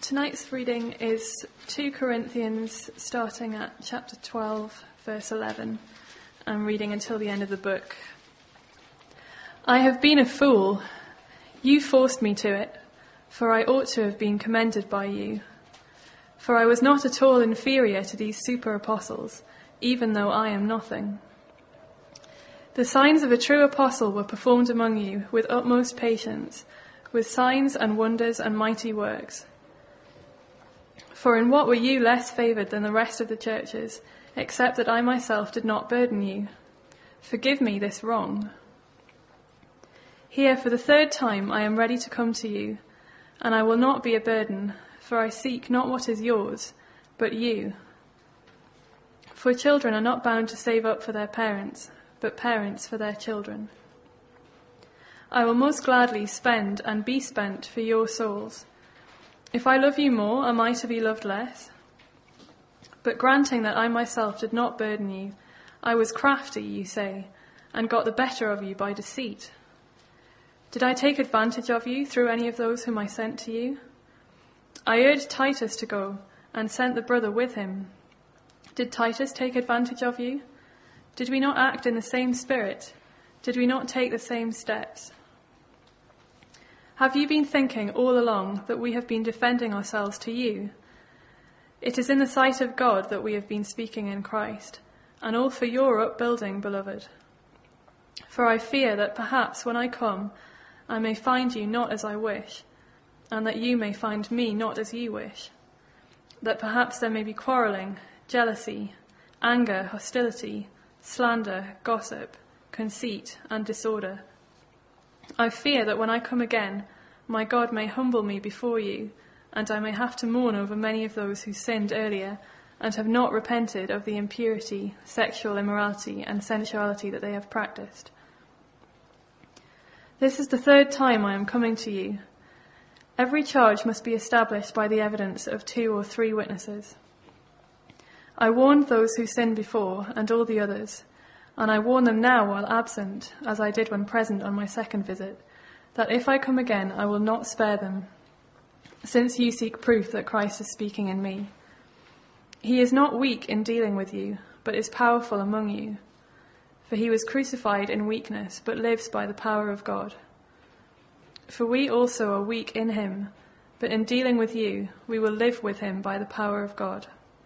Tonight's reading is 2 Corinthians, starting at chapter 12, verse 11, and reading until the end of the book. I have been a fool. You forced me to it, for I ought to have been commended by you. For I was not at all inferior to these super apostles, even though I am nothing. The signs of a true apostle were performed among you with utmost patience, with signs and wonders and mighty works. For in what were you less favoured than the rest of the churches, except that I myself did not burden you? Forgive me this wrong. Here for the 3rd time I am ready to come to you, and I will not be a burden, for I seek not what is yours, but you. For children are not bound to save up for their parents, but parents for their children. I will most gladly spend and be spent for your souls. If I love you more, am I to be loved less? But granting that I myself did not burden you, I was crafty, you say, and got the better of you by deceit. Did I take advantage of you through any of those whom I sent to you? I urged Titus to go, and sent the brother with him. Did Titus take advantage of you? Did we not act in the same spirit? Did we not take the same steps? Have you been thinking all along that we have been defending ourselves to you? It is in the sight of God that we have been speaking in Christ, and all for your upbuilding, beloved. For I fear that perhaps when I come, I may find you not as I wish, and that you may find me not as you wish. That perhaps there may be quarrelling, jealousy, anger, hostility, slander, gossip, conceit, and disorder. I fear that when I come again, my God may humble me before you, and I may have to mourn over many of those who sinned earlier and have not repented of the impurity, sexual immorality, and sensuality that they have practiced. This is the 3rd time I am coming to you. Every charge must be established by the evidence of 2 or 3 witnesses. I warned those who sinned before and all the others, and I warn them now while absent, as I did when present on my 2nd visit, that if I come again I will not spare them, since you seek proof that Christ is speaking in me. He is not weak in dealing with you, but is powerful among you. For he was crucified in weakness, but lives by the power of God. For we also are weak in him, but in dealing with you, we will live with him by the power of God.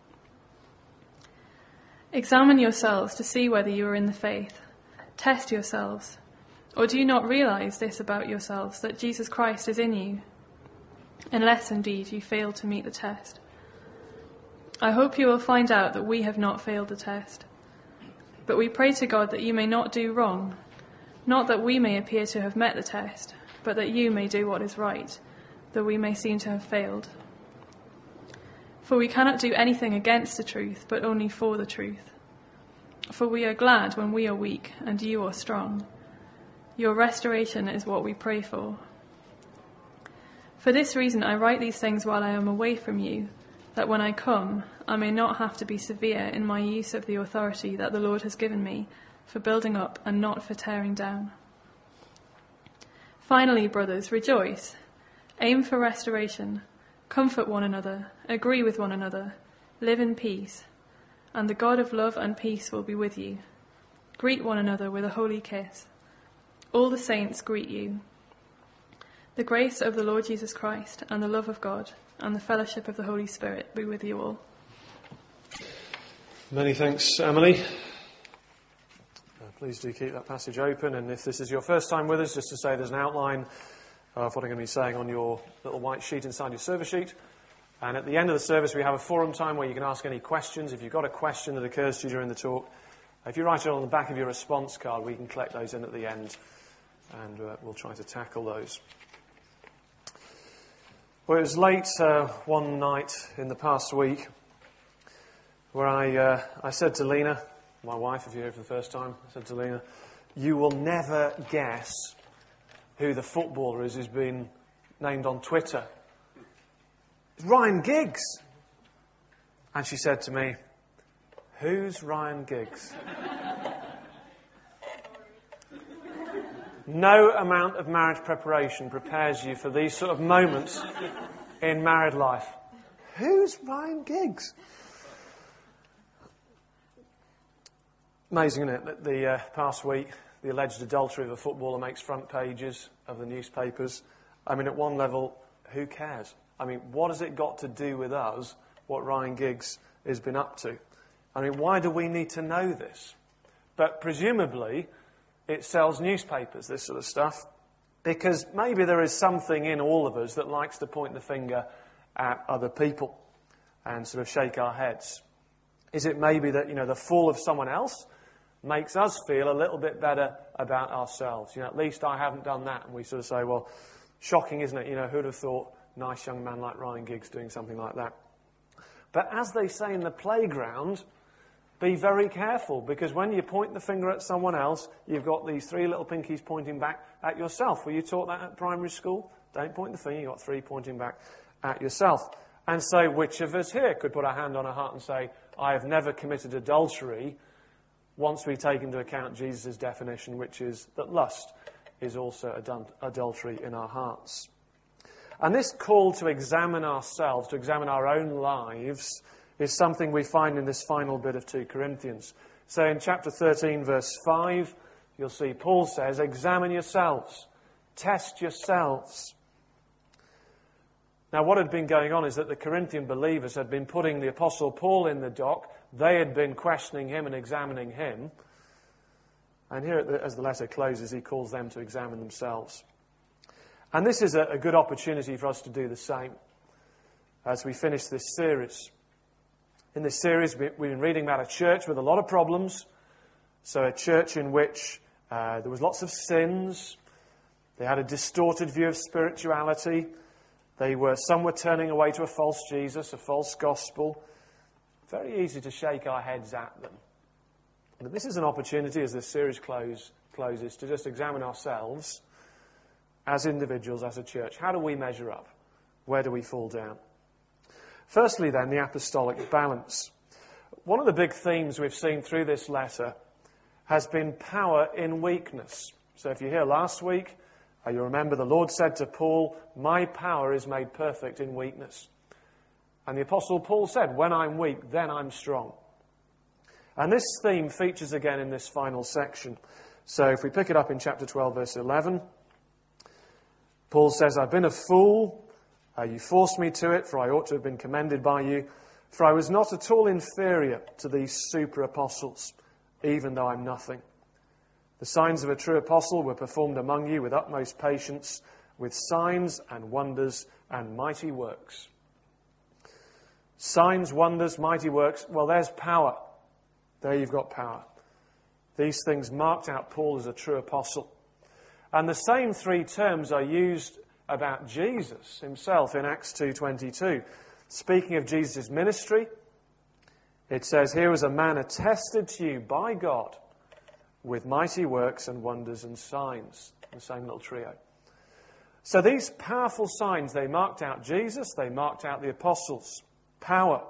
Examine yourselves to see whether you are in the faith. Test yourselves. Or do you not realize this about yourselves, that Jesus Christ is in you? Unless, indeed, you fail to meet the test. I hope you will find out that we have not failed the test. But we pray to God that you may not do wrong, not that we may appear to have met the test, but that you may do what is right, though we may seem to have failed. For we cannot do anything against the truth, but only for the truth. For we are glad when we are weak and you are strong. Your restoration is what we pray for. For this reason I write these things while I am away from you, that when I come, I may not have to be severe in my use of the authority that the Lord has given me for building up and not for tearing down. Finally, brothers, rejoice. Aim for restoration. Comfort one another, agree with one another, live in peace, and the God of love and peace will be with you. Greet one another with a holy kiss. All the saints greet you. The grace of the Lord Jesus Christ and the love of God and the fellowship of the Holy Spirit be with you all. Many thanks, Emily. Please do keep that passage open, and if this is your first time with us, just to say there's an outline of what I'm going to be saying on your little white sheet inside your service sheet. And at the end of the service, we have a forum time where you can ask any questions. If you've got a question that occurs to you during the talk, if you write it on the back of your response card, we can collect those in at the end, and we'll try to tackle those. Well, it was late one night in the past week where I said to Lena, my wife, if you're here for the first time, I said to Lena, you will never guess who the footballer is who's been named on Twitter. It's Ryan Giggs. And she said to me, who's Ryan Giggs? No amount of marriage preparation prepares you for these sort of moments in married life. Who's Ryan Giggs? Amazing, isn't it, that the past week, the alleged adultery of a footballer makes front pages of the newspapers. I mean, at one level, who cares? I mean, what has it got to do with us, what Ryan Giggs has been up to? I mean, why do we need to know this? But presumably, it sells newspapers, this sort of stuff, because maybe there is something in all of us that likes to point the finger at other people and sort of shake our heads. Is it maybe that, the fall of someone else makes us feel a little bit better about ourselves? At least I haven't done that. And we sort of say, well, shocking, isn't it? Who'd have thought nice young man like Ryan Giggs doing something like that? But as they say in the playground, be very careful, because when you point the finger at someone else, you've got these three little pinkies pointing back at yourself. Were you taught that at primary school? Don't point the finger, you've got three pointing back at yourself. And so which of us here could put our hand on our heart and say, I have never committed adultery, once we take into account Jesus' definition, which is that lust is also adultery in our hearts. And this call to examine ourselves, to examine our own lives, is something we find in this final bit of 2 Corinthians. So in chapter 13, verse 5, you'll see Paul says, examine yourselves, test yourselves. Now, what had been going on is that the Corinthian believers had been putting the Apostle Paul in the dock. They had been questioning him and examining him. And here, as the letter closes, he calls them to examine themselves. And this is a good opportunity for us to do the same as we finish this series. In this series, we've been reading about a church with a lot of problems. So a church in which there was lots of sins. They had a distorted view of spirituality. Some were turning away to a false Jesus, a false gospel. Very easy to shake our heads at them. But this is an opportunity, as this series closes, to just examine ourselves as individuals, as a church. How do we measure up? Where do we fall down? Firstly, then, the apostolic balance. One of the big themes we've seen through this letter has been power in weakness. So if you're here last week, you remember the Lord said to Paul, my power is made perfect in weakness. And the Apostle Paul said, when I'm weak, then I'm strong. And this theme features again in this final section. So if we pick it up in chapter 12, verse 11, Paul says, I've been a fool. You forced me to it, for I ought to have been commended by you. For I was not at all inferior to these super apostles, even though I'm nothing. The signs of a true apostle were performed among you with utmost patience, with signs and wonders and mighty works. Signs, wonders, mighty works. Well, there's power. There you've got power. These things marked out Paul as a true apostle. And the same three terms are used about Jesus himself in Acts 2:22. Speaking of Jesus' ministry, it says, here was a man attested to you by God with mighty works and wonders and signs. The same little trio. So these powerful signs, they marked out Jesus, they marked out the apostles. Power.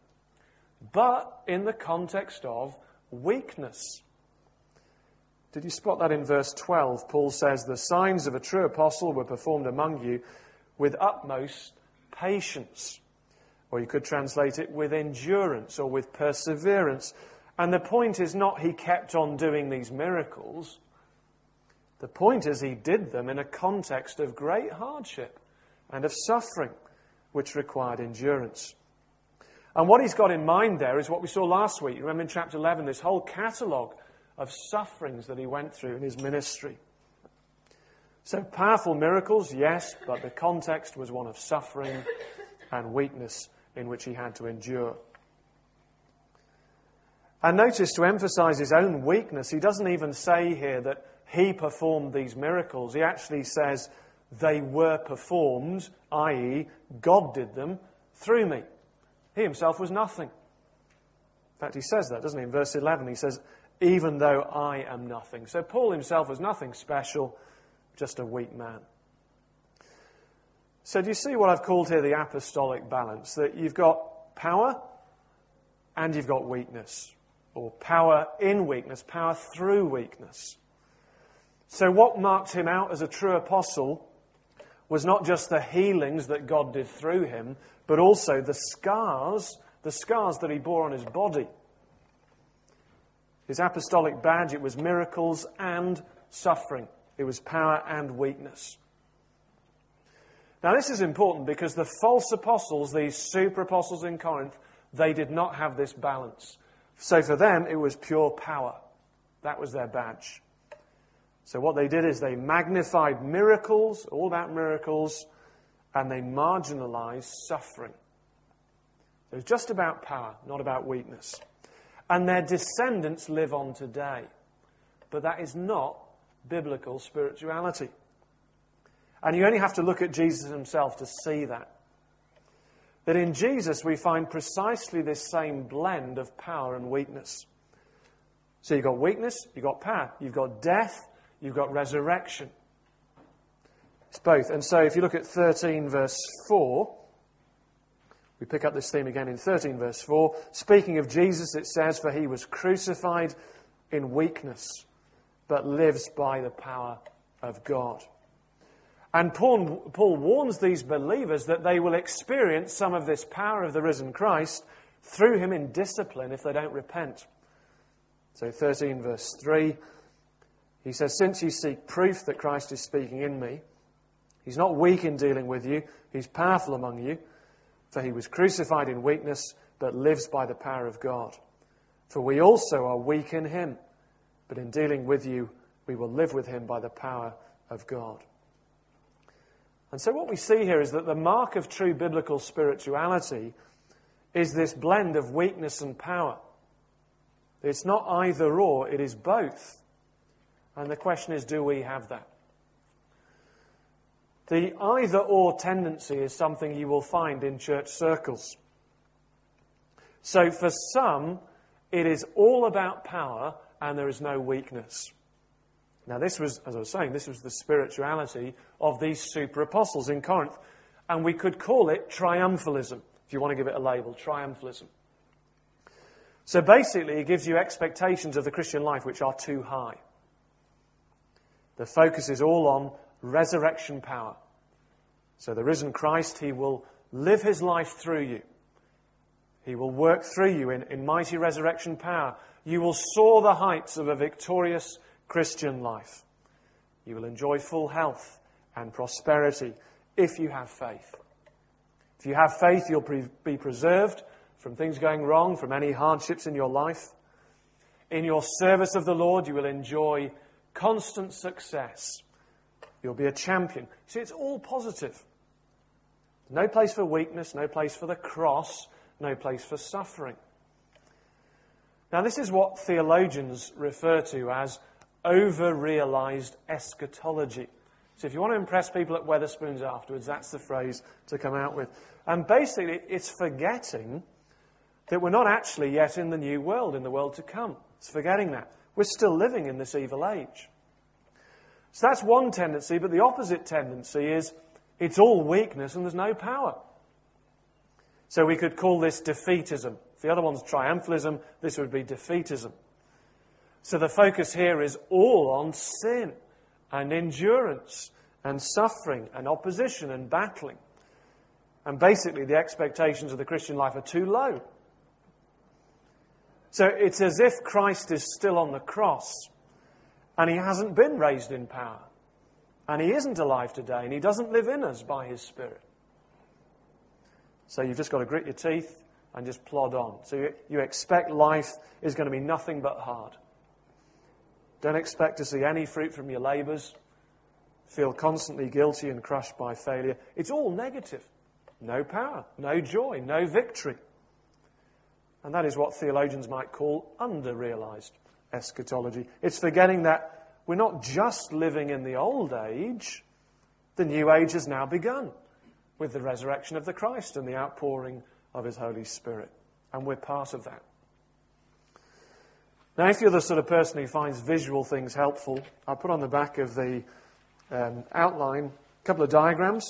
But in the context of weakness. Did you spot that in verse 12? Paul says, the signs of a true apostle were performed among you with utmost patience. Or you could translate it with endurance or with perseverance. And the point is not he kept on doing these miracles. The point is he did them in a context of great hardship and of suffering, which required endurance. And what he's got in mind there is what we saw last week. You remember in chapter 11, this whole catalogue of sufferings that he went through in his ministry. So powerful miracles, yes, but the context was one of suffering and weakness in which he had to endure. And notice, to emphasize his own weakness, he doesn't even say here that he performed these miracles. He actually says they were performed, i.e., God did them through me. He himself was nothing. In fact, he says that, doesn't he? In verse 11, he says, even though I am nothing. So Paul himself was nothing special, just a weak man. So do you see what I've called here the apostolic balance? That you've got power and you've got weakness. Or power in weakness, power through weakness. So what marked him out as a true apostle was not just the healings that God did through him, but also the scars that he bore on his body. His apostolic badge, it was miracles and suffering. It was power and weakness. Now this is important because the false apostles, these super apostles in Corinth, they did not have this balance. So for them, it was pure power. That was their badge. So what they did is they magnified miracles, all about miracles, and they marginalized suffering. It was just about power, not about weakness. And their descendants live on today. But that is not biblical spirituality. And you only have to look at Jesus himself to see that. That in Jesus we find precisely this same blend of power and weakness. So you've got weakness, you've got power. You've got death, you've got resurrection. It's both. And so if you look at 13 verse 4, we pick up this theme again in 13 verse 4. Speaking of Jesus, it says, "For he was crucified in weakness, but lives by the power of God." And Paul warns these believers that they will experience some of this power of the risen Christ through him in discipline if they don't repent. So 13 verse 3, he says, "Since you seek proof that Christ is speaking in me, he's not weak in dealing with you, he's powerful among you. For he was crucified in weakness, but lives by the power of God. For we also are weak in him, but in dealing with you, we will live with him by the power of God." And so what we see here is that the mark of true biblical spirituality is this blend of weakness and power. It's not either or, it is both. And the question is, do we have that? The either-or tendency is something you will find in church circles. So for some, it is all about power and there is no weakness. Now this was, as I was saying, this was the spirituality of these super apostles in Corinth. And we could call it triumphalism, if you want to give it a label, triumphalism. So basically it gives you expectations of the Christian life which are too high. The focus is all on resurrection power. So the risen Christ, he will live his life through you. He will work through you in mighty resurrection power. You will soar the heights of a victorious Christian life. You will enjoy full health and prosperity if you have faith. If you have faith, you'll be preserved from things going wrong, from any hardships in your life. In your service of the Lord, you will enjoy constant success. You'll be a champion. See, it's all positive. No place for weakness, no place for the cross, no place for suffering. Now, this is what theologians refer to as over-realized eschatology. So if you want to impress people at Wetherspoons afterwards, that's the phrase to come out with. And basically, it's forgetting that we're not actually yet in the new world, in the world to come. It's forgetting that. We're still living in this evil age. So that's one tendency, but the opposite tendency is it's all weakness and there's no power. So we could call this defeatism. If the other one's triumphalism, this would be defeatism. So the focus here is all on sin and endurance and suffering and opposition and battling. And basically the expectations of the Christian life are too low. So it's as if Christ is still on the cross and he hasn't been raised in power. And he isn't alive today and he doesn't live in us by his Spirit. So you've just got to grit your teeth and just plod on. So you expect life is going to be nothing but hard. Don't expect to see any fruit from your labours. Feel constantly guilty and crushed by failure. It's all negative. No power, no joy, no victory. And that is what theologians might call under-realized eschatology. It's forgetting that we're not just living in the old age. The new age has now begun with the resurrection of the Christ and the outpouring of his Holy Spirit. And we're part of that. Now, if you're the sort of person who finds visual things helpful, I'll put on the back of the outline a couple of diagrams.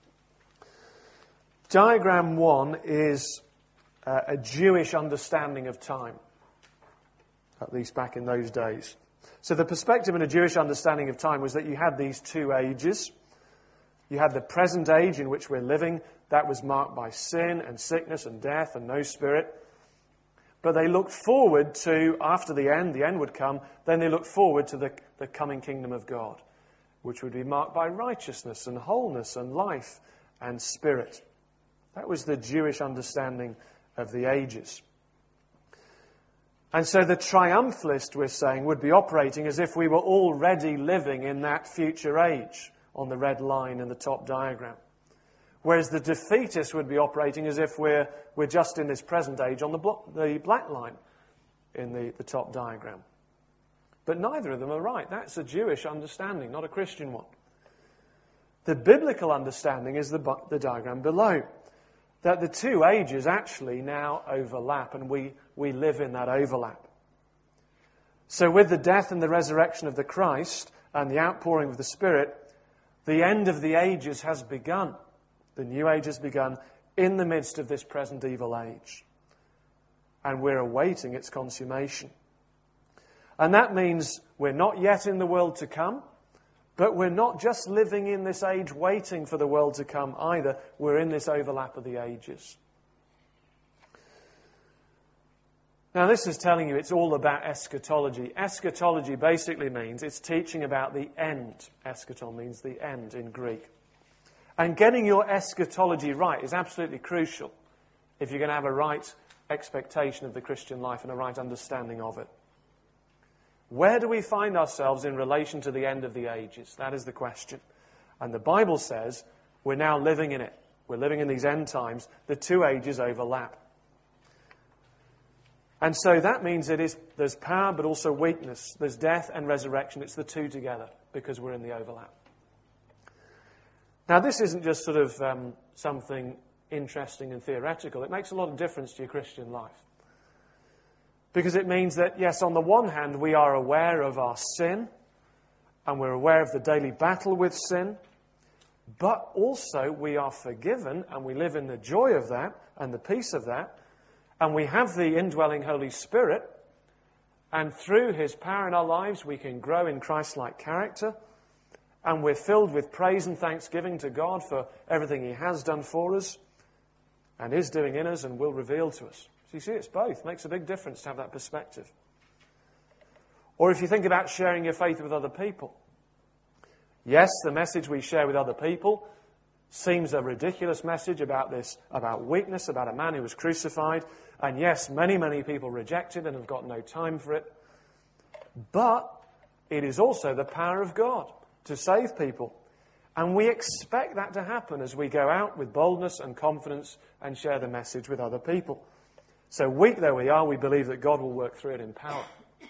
Diagram 1 is a Jewish understanding of time, at least back in those days. So the perspective in a Jewish understanding of time was that you had these two ages. You had the present age in which we're living. That was marked by sin and sickness and death and no Spirit. But they looked forward to, after the end would come, then they looked forward to the coming kingdom of God, which would be marked by righteousness and wholeness and life and Spirit. That was the Jewish understanding of the ages. And so the triumphalist, we're saying, would be operating as if we were already living in that future age on the red line in the top diagram. Whereas the defeatist would be operating as if we're just in this present age on the black line in the top diagram. But neither of them are right. That's a Jewish understanding, not a Christian one. The biblical understanding is the diagram below. That the two ages actually now overlap, and we live in that overlap. So with the death and the resurrection of the Christ and the outpouring of the Spirit, the end of the ages has begun. The new age has begun in the midst of this present evil age. And we're awaiting its consummation. And that means we're not yet in the world to come, but we're not just living in this age waiting for the world to come either. We're in this overlap of the ages. Now this is telling you it's all about eschatology. Eschatology basically means it's teaching about the end. Eschaton means the end in Greek. And getting your eschatology right is absolutely crucial if you're going to have a right expectation of the Christian life and a right understanding of it. Where do we find ourselves in relation to the end of the ages? That is the question. And the Bible says we're now living in it. We're living in these end times. The two ages overlap. And so that means there's power but also weakness. There's death and resurrection. It's the two together because we're in the overlap. Now this isn't just sort of something interesting and theoretical. It makes a lot of difference to your Christian life. Because it means that, yes, on the one hand, we are aware of our sin, and we're aware of the daily battle with sin, but also we are forgiven, and we live in the joy of that, and the peace of that, and we have the indwelling Holy Spirit, and through His power in our lives, we can grow in Christ-like character, and we're filled with praise and thanksgiving to God for everything He has done for us, and is doing in us, and will reveal to us. So you see, it's both. It makes a big difference to have that perspective. Or if you think about sharing your faith with other people. Yes, the message we share with other people seems a ridiculous message about weakness, about a man who was crucified. And yes, many, many people reject it and have got no time for it. But it is also the power of God to save people. And we expect that to happen as we go out with boldness and confidence and share the message with other people. So weak though we are, we believe that God will work through it in power.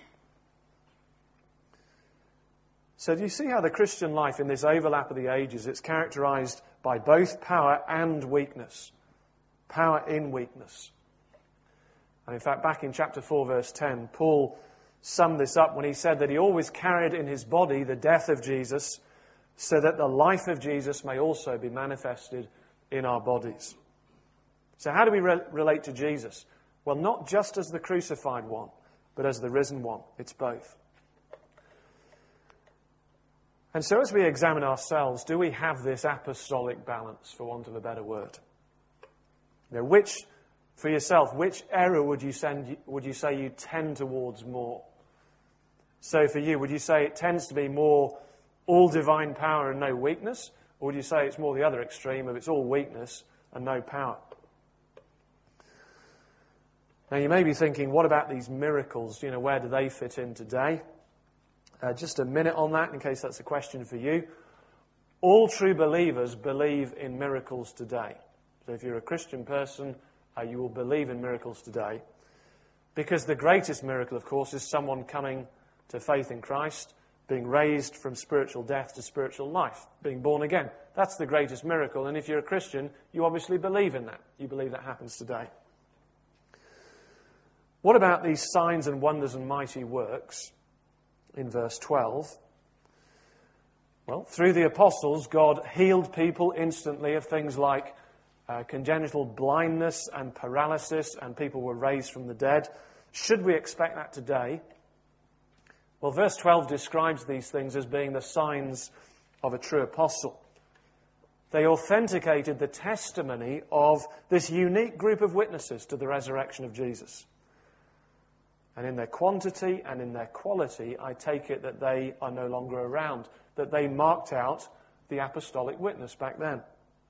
So do you see how the Christian life in this overlap of the ages, it's characterized by both power and weakness. Power in weakness. And in fact, back in chapter 4, verse 10, Paul summed this up when he said that he always carried in his body the death of Jesus, so that the life of Jesus may also be manifested in our bodies. So how do we relate to Jesus? Well, not just as the crucified one, but as the risen one. It's both. And so as we examine ourselves, do we have this apostolic balance, for want of a better word? Now, for yourself, which area would you say you tend towards more? So for you, would you say it tends to be more all divine power and no weakness? Or would you say it's more the other extreme of it's all weakness and no power? Now you may be thinking, what about these miracles? Where do they fit in today? Just a minute on that in case that's a question for you. All true believers believe in miracles today. So if you're a Christian person, you will believe in miracles today. Because the greatest miracle, of course, is someone coming to faith in Christ, being raised from spiritual death to spiritual life, being born again. That's the greatest miracle. And if you're a Christian, you obviously believe in that. You believe that happens today. What about these signs and wonders and mighty works in verse 12? Well, through the apostles, God healed people instantly of things like congenital blindness and paralysis, and people were raised from the dead. Should we expect that today? Well, verse 12 describes these things as being the signs of a true apostle. They authenticated the testimony of this unique group of witnesses to the resurrection of Jesus. And in their quantity and in their quality, I take it that they are no longer around, that they marked out the apostolic witness back then.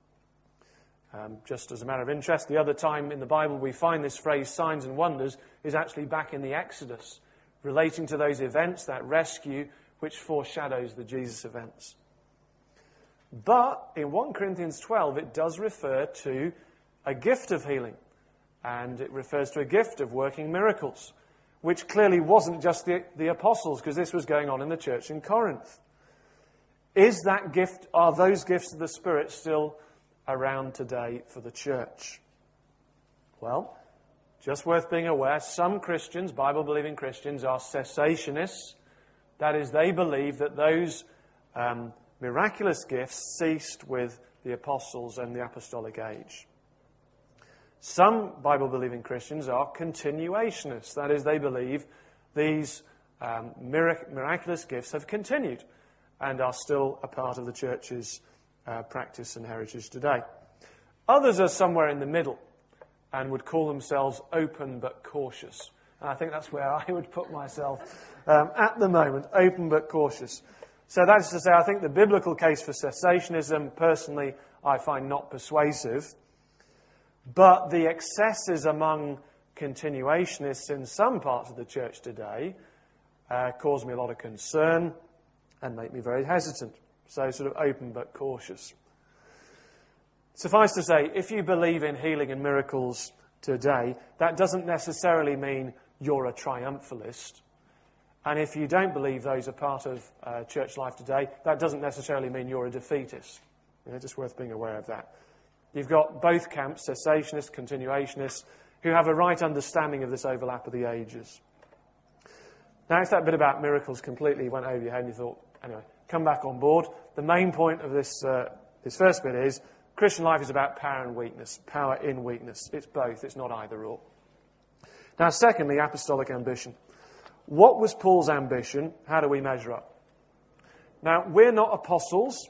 Just as a matter of interest, the other time in the Bible we find this phrase, signs and wonders, is actually back in the Exodus, relating to those events, that rescue, which foreshadows the Jesus events. But in 1 Corinthians 12, it does refer to a gift of healing, and it refers to a gift of working miracles, which clearly wasn't just the apostles, because this was going on in the church in Corinth. Are those gifts of the Spirit still around today for the church? Well, just worth being aware, some Christians, Bible-believing Christians, are cessationists. That is, they believe that those miraculous gifts ceased with the apostles and the apostolic age. Some Bible-believing Christians are continuationists. That is, they believe these miraculous gifts have continued and are still a part of the church's practice and heritage today. Others are somewhere in the middle and would call themselves open but cautious. And I think that's where I would put myself at the moment, open but cautious. So that is to say, I think the biblical case for cessationism, personally, I find not persuasive. But the excesses among continuationists in some parts of the church today cause me a lot of concern and make me very hesitant. So sort of open but cautious. Suffice to say, if you believe in healing and miracles today, that doesn't necessarily mean you're a triumphalist. And if you don't believe those are part of church life today, that doesn't necessarily mean you're a defeatist. Just worth being aware of that. You've got both camps, cessationists, continuationists, who have a right understanding of this overlap of the ages. Now, if that bit about miracles completely went over your head and you thought, anyway, come back on board. The main point of this first bit is Christian life is about power and weakness, power in weakness. It's both, it's not either or. Now, secondly, apostolic ambition. What was Paul's ambition? How do we measure up? Now, we're not apostles,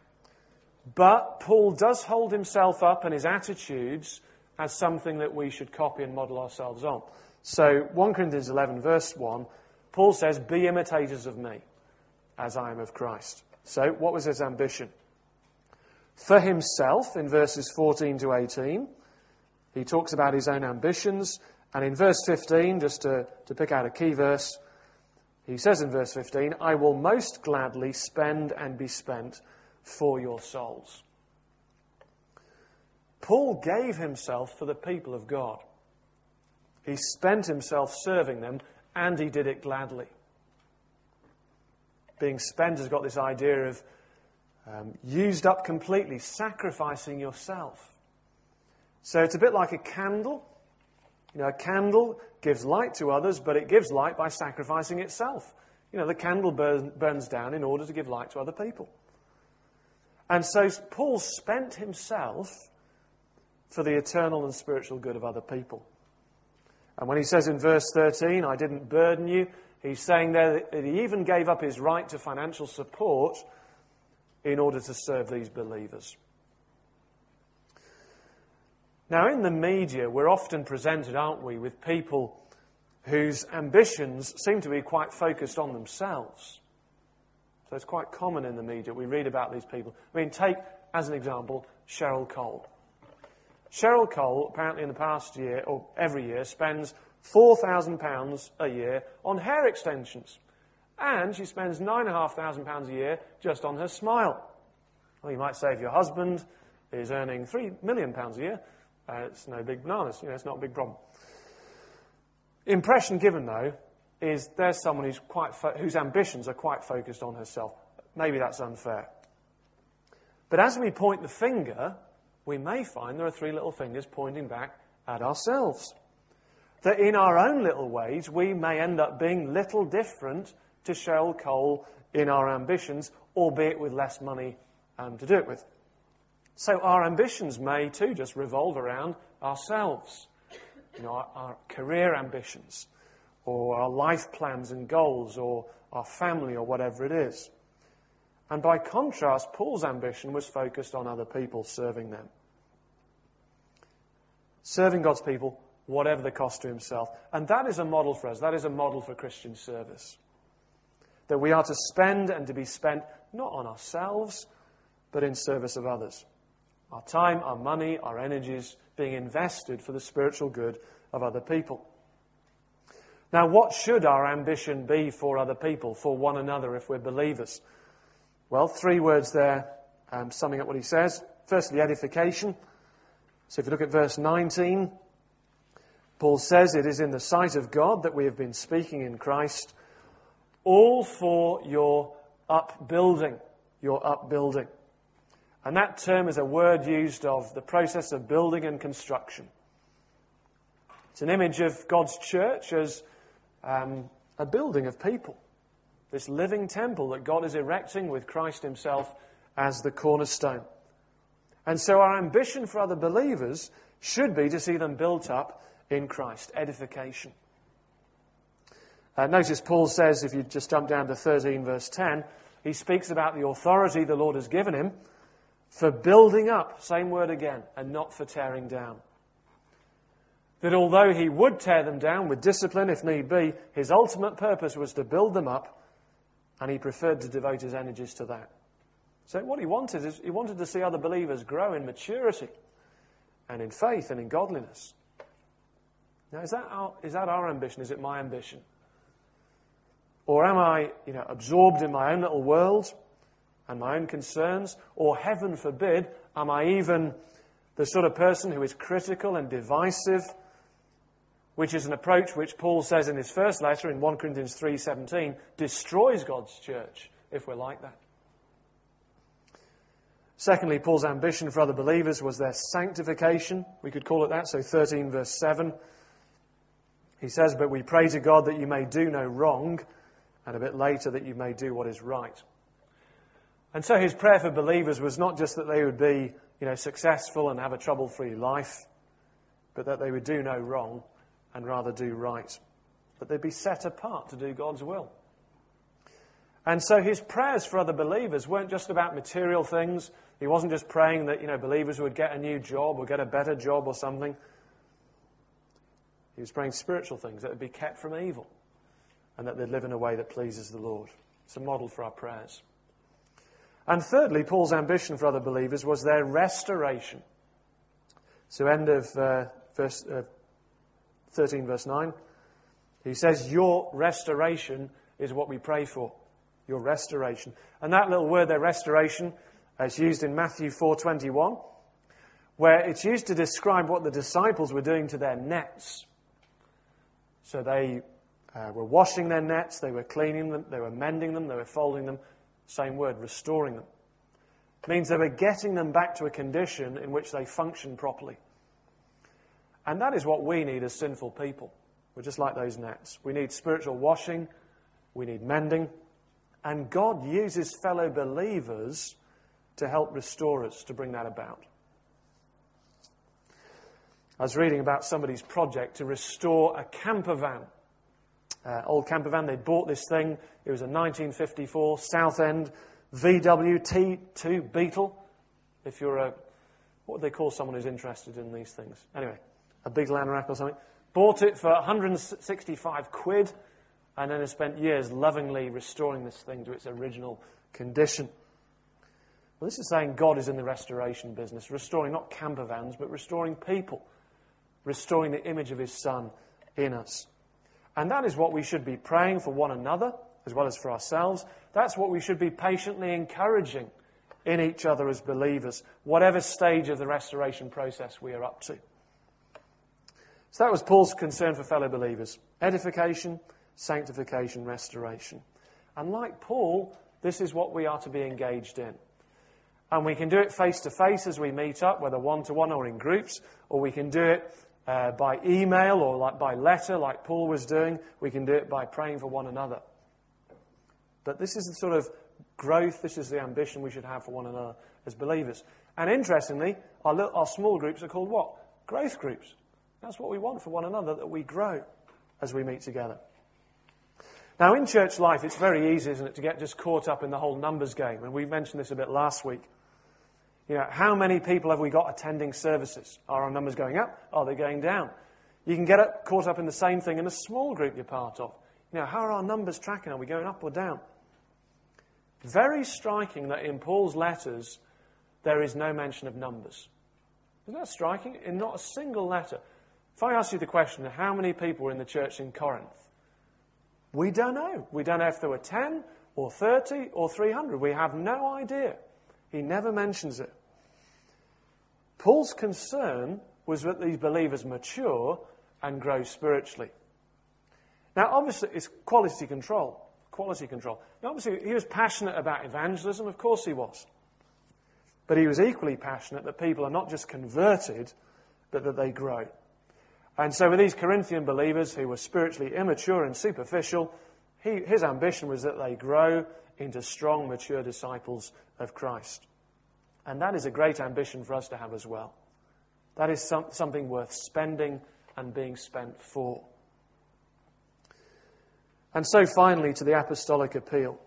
but Paul does hold himself up and his attitudes as something that we should copy and model ourselves on. So 1 Corinthians 11 verse 1, Paul says, "Be imitators of me, as I am of Christ." So what was his ambition? For himself, in verses 14 to 18, he talks about his own ambitions. And in verse 15, just to pick out a key verse, he says in verse 15, "I will most gladly spend and be spent for your souls." Paul gave himself for the people of God. He spent himself serving them, and he did it gladly. Being spent has got this idea of used up completely, sacrificing yourself. So it's a bit like a candle. A candle gives light to others, but it gives light by sacrificing itself. The candle burns down in order to give light to other people. And so Paul spent himself for the eternal and spiritual good of other people. And when he says in verse 13, "I didn't burden you," he's saying there that he even gave up his right to financial support in order to serve these believers. Now, in the media, we're often presented, aren't we, with people whose ambitions seem to be quite focused on themselves. So it's quite common in the media. We read about these people. Take, as an example, Cheryl Cole. Cheryl Cole, apparently in the past year, or every year, spends £4,000 a year on hair extensions. And she spends £9,500 a year just on her smile. Well, you might say if your husband is earning £3 million a year, it's no big bananas. It's not a big problem. Impression given, though, is there's someone whose ambitions are quite focused on herself. Maybe that's unfair. But as we point the finger, we may find there are three little fingers pointing back at ourselves. That in our own little ways, we may end up being little different to Cheryl Cole in our ambitions, albeit with less money to do it with. So our ambitions may too just revolve around ourselves. Our career ambitions, or our life plans and goals, or our family, or whatever it is. And by contrast, Paul's ambition was focused on other people, serving them. Serving God's people, whatever the cost to himself. And that is a model for us. That is a model for Christian service. That we are to spend and to be spent not on ourselves, but in service of others. Our time, our money, our energies being invested for the spiritual good of other people. Now, what should our ambition be for other people, for one another, if we're believers? Well, 3 words there, summing up what he says. Firstly, edification. So if you look at verse 19, Paul says, "It is in the sight of God that we have been speaking in Christ, all for your upbuilding." Your upbuilding. And that term is a word used of the process of building and construction. It's an image of God's church as a building of people. This living temple that God is erecting with Christ himself as the cornerstone. And so our ambition for other believers should be to see them built up in Christ. Edification. Notice Paul says, if you just jump down to 13 verse 10, he speaks about the authority the Lord has given him for building up, same word again, and not for tearing down. That although he would tear them down with discipline if need be, his ultimate purpose was to build them up, and he preferred to devote his energies to that. So what he wanted is, he wanted to see other believers grow in maturity and in faith and in godliness. Now, is that our ambition? Is it my ambition? Or am I, absorbed in my own little world and my own concerns? Or, heaven forbid, am I even the sort of person who is critical and divisive, which is an approach which Paul says in his first letter in 1 Corinthians 3:17 destroys God's church if we're like that. Secondly, Paul's ambition for other believers was their sanctification. We could call it that. So 13 verse 7. He says, "But we pray to God that you may do no wrong," and a bit later, that you may do what is right. And so his prayer for believers was not just that they would be, successful and have a trouble-free life, but that they would do no wrong and rather do right. That they'd be set apart to do God's will. And so his prayers for other believers weren't just about material things. He wasn't just praying that, believers would get a new job or get a better job or something. He was praying spiritual things, that would be kept from evil and that they'd live in a way that pleases the Lord. It's a model for our prayers. And thirdly, Paul's ambition for other believers was their restoration. So end of verse 13, verse 9. He says, "Your restoration is what we pray for." Your restoration. And that little word there, restoration, is used in Matthew 4:21, where it's used to describe what the disciples were doing to their nets. So they were washing their nets, they were cleaning them, they were mending them, they were folding them. Same word, restoring them. It means they were getting them back to a condition in which they function properly. And that is what we need as sinful people. We're just like those nets. We need spiritual washing, we need mending, and God uses fellow believers to help restore us, to bring that about. I was reading about somebody's project to restore a camper van. Old camper van, they bought this thing. It was a 1954 Southend VW T2 Beetle. If you're what would they call someone who's interested in these things? Anyway, a Beetle anorak or something. Bought it for 165 quid and then has spent years lovingly restoring this thing to its original condition. Well, this is saying God is in the restoration business, restoring not camper vans, but restoring people, restoring the image of his Son in us. And that is what we should be praying for one another, as well as for ourselves. That's what we should be patiently encouraging in each other as believers, whatever stage of the restoration process we are up to. So that was Paul's concern for fellow believers. Edification, sanctification, restoration. And like Paul, this is what we are to be engaged in. And we can do it face to face as we meet up, whether one-to-one or in groups, or we can do it by email or by letter like Paul was doing. We can do it by praying for one another. But this is the sort of growth, this is the ambition we should have for one another as believers. And interestingly, our small groups are called what? Growth groups. That's what we want for one another, that we grow as we meet together. Now, in church life, it's very easy, isn't it, to get just caught up in the whole numbers game. And we mentioned this a bit last week. How many people have we got attending services? Are our numbers going up? Are they going down? You can get caught up in the same thing in a small group you're part of. How are our numbers tracking? Are we going up or down? Very striking that in Paul's letters, there is no mention of numbers. Isn't that striking? In not a single letter. If I ask you the question, how many people were in the church in Corinth? We don't know. We don't know if there were 10 or 30 or 300. We have no idea. He never mentions it. Paul's concern was that these believers mature and grow spiritually. Now, obviously, it's quality control. Quality control. Now, obviously, he was passionate about evangelism. Of course he was. But he was equally passionate that people are not just converted, but that they grow. And so with these Corinthian believers who were spiritually immature and superficial, his ambition was that they grow into strong, mature disciples of Christ. And that is a great ambition for us to have as well. That is something worth spending and being spent for. And so finally to the apostolic appeal.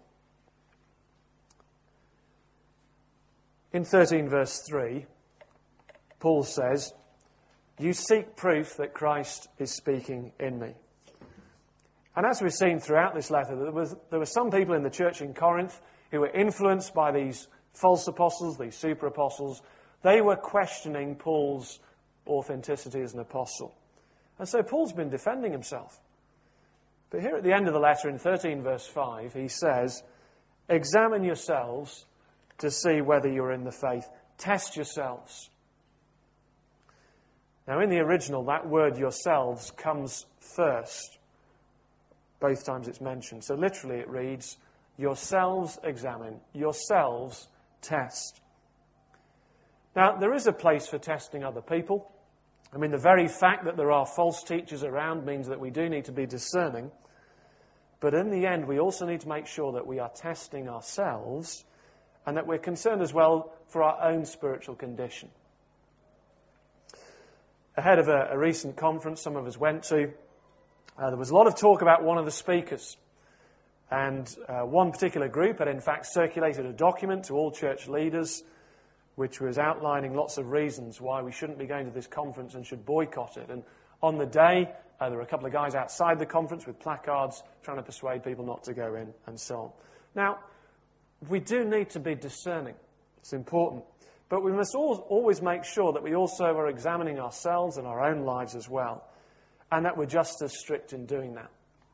In 13 verse 3, Paul says, "You seek proof that Christ is speaking in me." And as we've seen throughout this letter, there were some people in the church in Corinth who were influenced by these false apostles, these super apostles. They were questioning Paul's authenticity as an apostle. And so Paul's been defending himself. But here at the end of the letter in 13 verse 5, he says, "Examine yourselves to see whether you're in the faith. Test yourselves." Now in the original, that word yourselves comes first. Both times it's mentioned. So literally it reads, yourselves examine, yourselves test. Now there is a place for testing other people. I mean, the very fact that there are false teachers around means that we do need to be discerning. But in the end, we also need to make sure that we are testing ourselves and that we're concerned as well for our own spiritual condition. Ahead of a recent conference some of us went to, there was a lot of talk about one of the speakers. And one particular group had in fact circulated a document to all church leaders which was outlining lots of reasons why we shouldn't be going to this conference and should boycott it. And on the day, there were a couple of guys outside the conference with placards trying to persuade people not to go in and so on. Now, we do need to be discerning. It's important. But we must always make sure that we also are examining ourselves and our own lives as well, and that we're just as strict in doing that.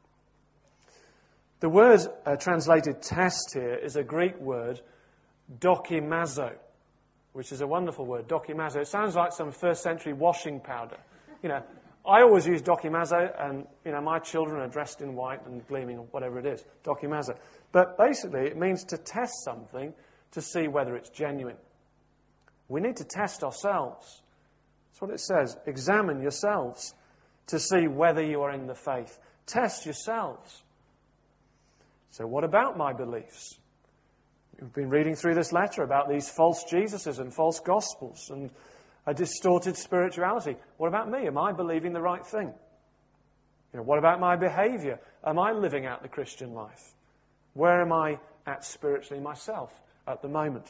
The word translated test here is a Greek word, dokimazo, which is a wonderful word, dokimazo. It sounds like some first century washing powder. I always use dokimazo, and my children are dressed in white and gleaming, or whatever it is, dokimazo. But basically it means to test something to see whether it's genuine. We need to test ourselves. That's what it says. Examine yourselves to see whether you are in the faith. Test yourselves. So what about my beliefs? We've been reading through this letter about these false Jesuses and false gospels and a distorted spirituality. What about me? Am I believing the right thing? What about my behaviour? Am I living out the Christian life? Where am I at spiritually myself at the moment?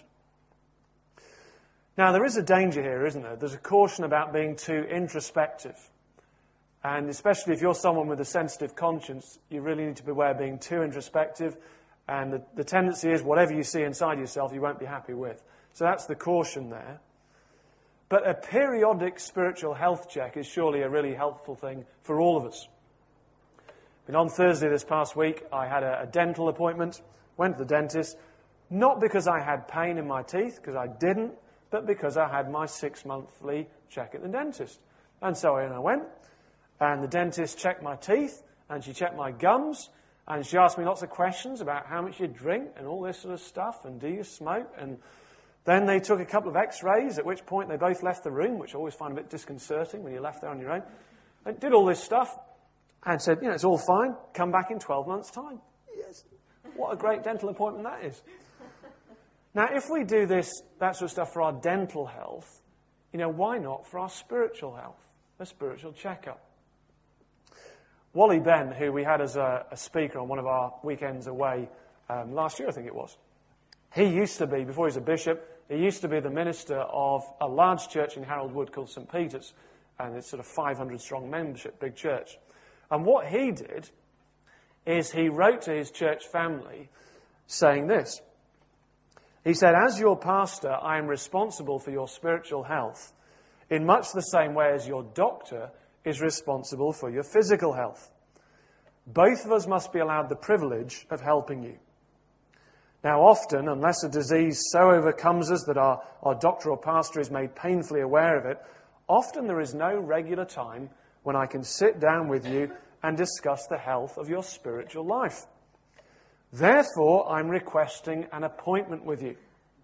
Now, there is a danger here, isn't there? There's a caution about being too introspective. And especially if you're someone with a sensitive conscience, you really need to beware being too introspective. And the tendency is whatever you see inside yourself, you won't be happy with. So that's the caution there. But a periodic spiritual health check is surely a really helpful thing for all of us. And on Thursday this past week, I had a dental appointment, went to the dentist, not because I had pain in my teeth, because I didn't, but because I had my 6-monthly check at the dentist. And so I went, and the dentist checked my teeth, and she checked my gums, and she asked me lots of questions about how much you drink and all this sort of stuff, and do you smoke? And then they took a couple of x-rays, at which point they both left the room, which I always find a bit disconcerting when you're left there on your own. And did all this stuff, and said, it's all fine, come back in 12 months' time. Yes, what a great dental appointment that is. Now, if we do that sort of stuff for our dental health, why not for our spiritual health, a spiritual checkup? Wally Benn, who we had as a speaker on one of our weekends away last year, I think it was. He used to be, before he was a bishop, he used to be the minister of a large church in Harold Wood called St. Peter's. And it's sort of 500 strong membership, big church. And what he did is he wrote to his church family saying this. He said, as your pastor, I am responsible for your spiritual health in much the same way as your doctor is responsible for your physical health. Both of us must be allowed the privilege of helping you. Now often, unless a disease so overcomes us that our doctor or pastor is made painfully aware of it, often there is no regular time when I can sit down with you and discuss the health of your spiritual life. Therefore, I'm requesting an appointment with you.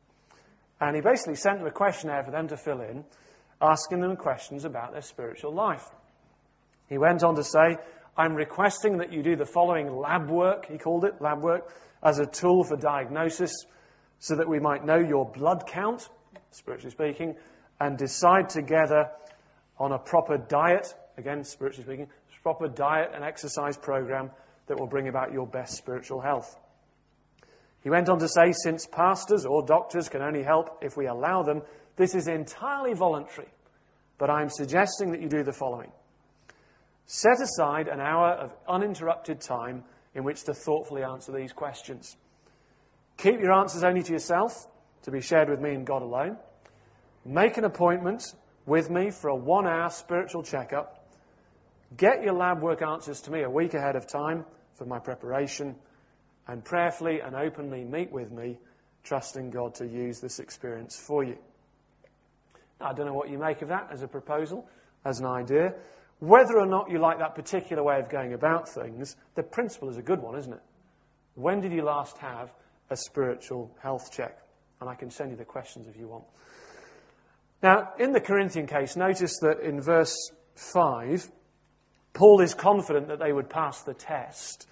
And he basically sent them a questionnaire for them to fill in, asking them questions about their spiritual life. He went on to say, I'm requesting that you do the following lab work, he called it, lab work, as a tool for diagnosis, so that we might know your blood count, spiritually speaking, and decide together on a proper diet, again, spiritually speaking, proper diet and exercise program that will bring about your best spiritual health. He went on to say, since pastors or doctors can only help if we allow them, this is entirely voluntary, but I'm suggesting that you do the following. Set aside an hour of uninterrupted time in which to thoughtfully answer these questions. Keep your answers only to yourself, to be shared with me and God alone. Make an appointment with me for a 1-hour spiritual checkup. Get your lab work answers to me a week ahead of time for my preparation, and prayerfully and openly meet with me, trusting God to use this experience for you. Now, I don't know what you make of that as a proposal, as an idea. Whether or not you like that particular way of going about things, the principle is a good one, isn't it? When did you last have a spiritual health check? And I can send you the questions if you want. Now, in the Corinthian case, notice that in verse 5, Paul is confident that they would pass the test.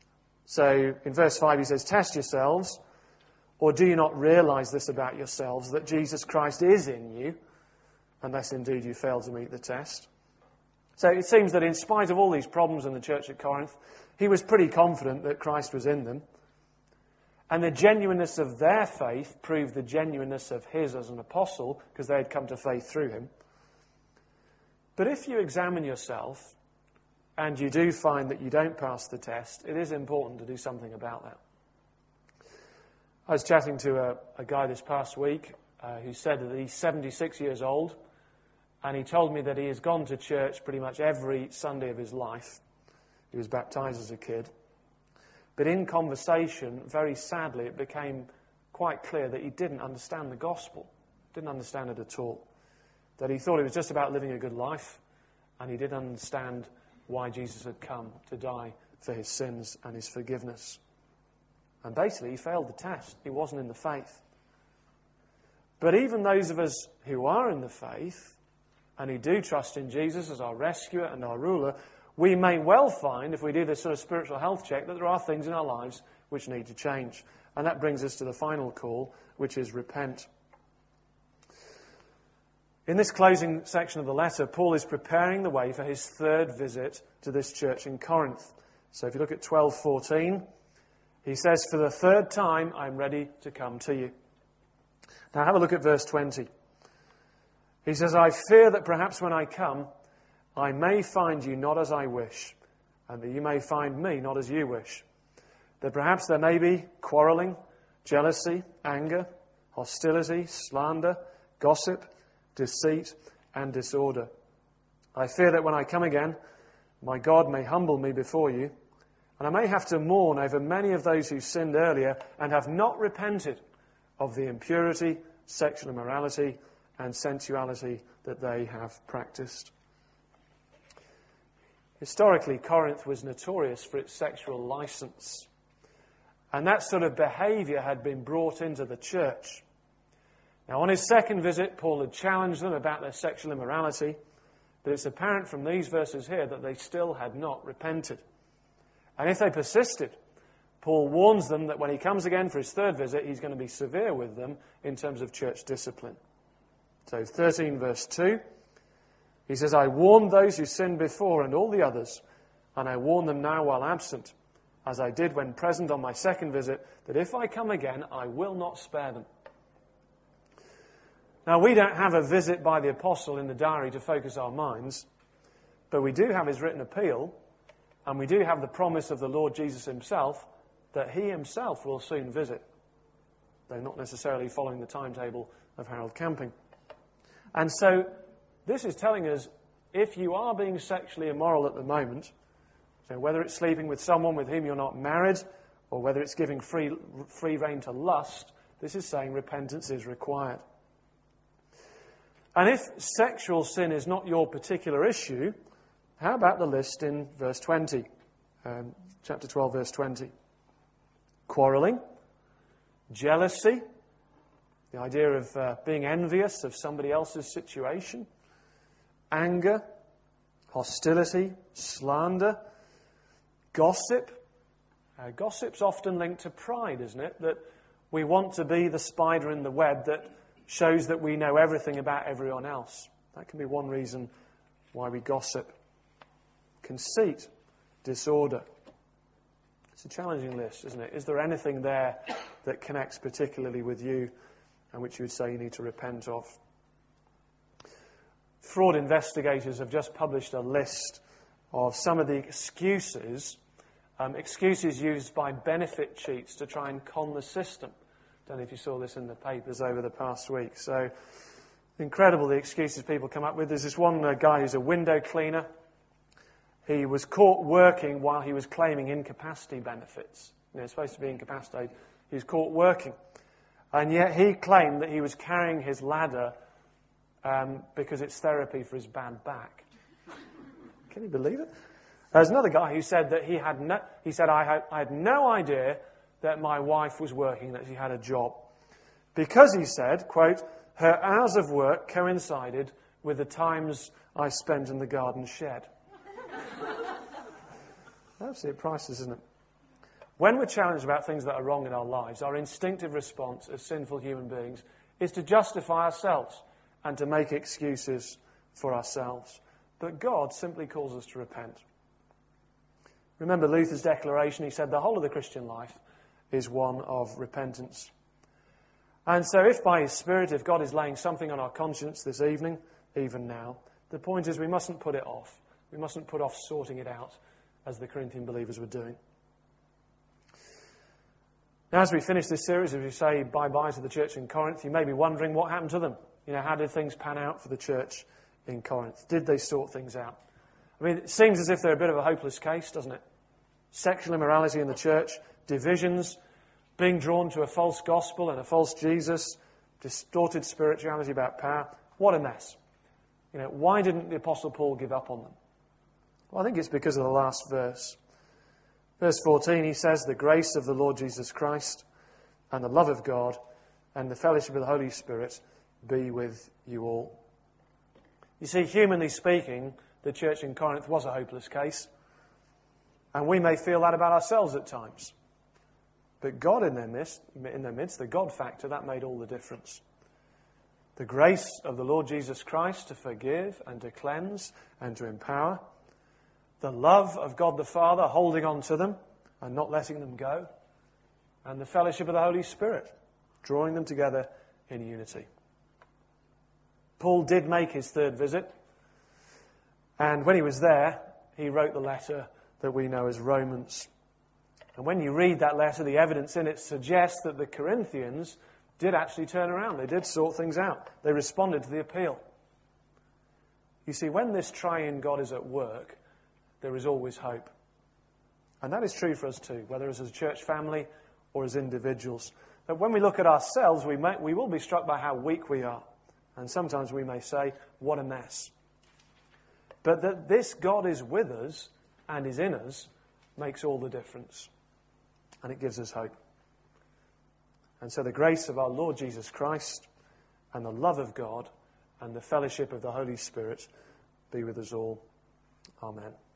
So in verse 5 he says, test yourselves, or do you not realize this about yourselves, that Jesus Christ is in you, unless indeed you fail to meet the test? So it seems that in spite of all these problems in the church at Corinth, he was pretty confident that Christ was in them. And the genuineness of their faith proved the genuineness of his as an apostle, because they had come to faith through him. But if you examine yourself, and you do find that you don't pass the test, it is important to do something about that. I was chatting to a guy this past week who said that he's 76 years old, and he told me that he has gone to church pretty much every Sunday of his life. He was baptized as a kid. But in conversation, very sadly, it became quite clear that he didn't understand the gospel, didn't understand it at all. That he thought it was just about living a good life, and he didn't understand why Jesus had come to die for his sins and his forgiveness. And basically, he failed the test. He wasn't in the faith. But even those of us who are in the faith, and who do trust in Jesus as our rescuer and our ruler, we may well find, if we do this sort of spiritual health check, that there are things in our lives which need to change. And that brings us to the final call, which is repent. In this closing section of the letter, Paul is preparing the way for his third visit to this church in Corinth. So if you look at 12:14, he says, for the third time, I'm ready to come to you. Now have a look at verse 20. He says, I fear that perhaps when I come, I may find you not as I wish, and that you may find me not as you wish. That perhaps there may be quarreling, jealousy, anger, hostility, slander, gossip, deceit, and disorder. I fear that when I come again, my God may humble me before you, and I may have to mourn over many of those who sinned earlier and have not repented of the impurity, sexual immorality, and sensuality that they have practiced. Historically, Corinth was notorious for its sexual license, and that sort of behaviour had been brought into the church. Now, on his second visit, Paul had challenged them about their sexual immorality, but it's apparent from these verses here that they still had not repented. And if they persisted, Paul warns them that when he comes again for his third visit, he's going to be severe with them in terms of church discipline. So 13 verse 2, he says, I warned those who sinned before and all the others and I warn them now while absent, as I did when present on my second visit, that if I come again, I will not spare them. Now, we don't have a visit by the apostle in the diary to focus our minds, but we do have his written appeal, and we do have the promise of the Lord Jesus himself that he himself will soon visit, though not necessarily following the timetable of Harold Camping. And so this is telling us, if you are being sexually immoral at the moment, so whether it's sleeping with someone with whom you're not married, or whether it's giving free rein to lust, this is saying repentance is required. And if sexual sin is not your particular issue, how about the list in verse 20, chapter 12, verse 20? Quarrelling, jealousy, the idea of being envious of somebody else's situation, anger, hostility, slander, gossip. Gossip's often linked to pride, isn't it? That we want to be the spider in the web that shows that we know everything about everyone else. That can be one reason why we gossip. Conceit, disorder. It's a challenging list, isn't it? Is there anything there that connects particularly with you and which you would say you need to repent of? Fraud investigators have just published a list of some of the excuses used by benefit cheats to try and con the system. Don't know if you saw this in the papers over the past week. So, incredible the excuses people come up with. There's this one guy who's a window cleaner. He was caught working while he was claiming incapacity benefits. Supposed to be incapacitated. He was caught working. And yet he claimed that he was carrying his ladder because it's therapy for his bad back. Can you believe it? There's another guy who said that I had no idea that my wife was working, that she had a job. Because, he said, quote, her hours of work coincided with the times I spent in the garden shed. Absolute priceless, isn't it? When we're challenged about things that are wrong in our lives, our instinctive response as sinful human beings is to justify ourselves and to make excuses for ourselves. But God simply calls us to repent. Remember Luther's declaration. He said the whole of the Christian life is one of repentance. And so if by His Spirit, if God is laying something on our conscience this evening, even now, the point is we mustn't put it off. We mustn't put off sorting it out as the Corinthian believers were doing. Now, as we finish this series, as we say bye-bye to the church in Corinth, you may be wondering what happened to them. How did things pan out for the church in Corinth? Did they sort things out? I mean, it seems as if they're a bit of a hopeless case, doesn't it? Sexual immorality in the church, divisions, being drawn to a false gospel and a false Jesus, distorted spirituality about power. What a mess. Why didn't the Apostle Paul give up on them? Well, I think it's because of the last verse. Verse 14, he says, the grace of the Lord Jesus Christ and the love of God and the fellowship of the Holy Spirit be with you all. You see, humanly speaking, the church in Corinth was a hopeless case. And we may feel that about ourselves at times. But God in their midst, the God factor, that made all the difference. The grace of the Lord Jesus Christ to forgive and to cleanse and to empower. The love of God the Father holding on to them and not letting them go. And the fellowship of the Holy Spirit, drawing them together in unity. Paul did make his third visit. And when he was there, he wrote the letter that we know as Romans. And when you read that letter, the evidence in it suggests that the Corinthians did actually turn around. They did sort things out. They responded to the appeal. You see, when this triune God is at work, there is always hope. And that is true for us too, whether it's as a church family or as individuals. That when we look at ourselves, we will be struck by how weak we are. And sometimes we may say, what a mess. But that this God is with us and is in us makes all the difference. And it gives us hope. And so the grace of our Lord Jesus Christ and the love of God and the fellowship of the Holy Spirit be with us all. Amen.